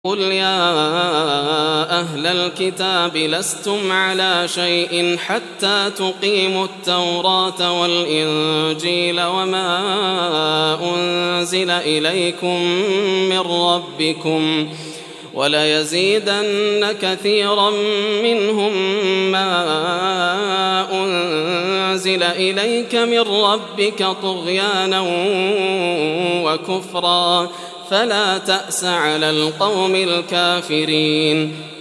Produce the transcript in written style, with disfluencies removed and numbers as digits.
قُلْ يَا أَهْلَ الْكِتَابِ لَسْتُمْ عَلَىٰ شَيْءٍ حَتَّىٰ تُقِيمُوا التَّوْرَاةَ وَالْإِنجِيلَ وَمَا أُنزِلَ إِلَيْكُم مِّن رَّبِّكُمْ ۗ وَلَيَزِيدَنَّ كَثِيرًا مِّنْهُم مَّا أُنزِلَ إِلَيْكَ مِن رَّبِّكَ طُغْيَانًا وَكُفْرًا ۖ فَلَا تَأْسَ عَلَى الْقَوْمِ الْكَافِرِينَ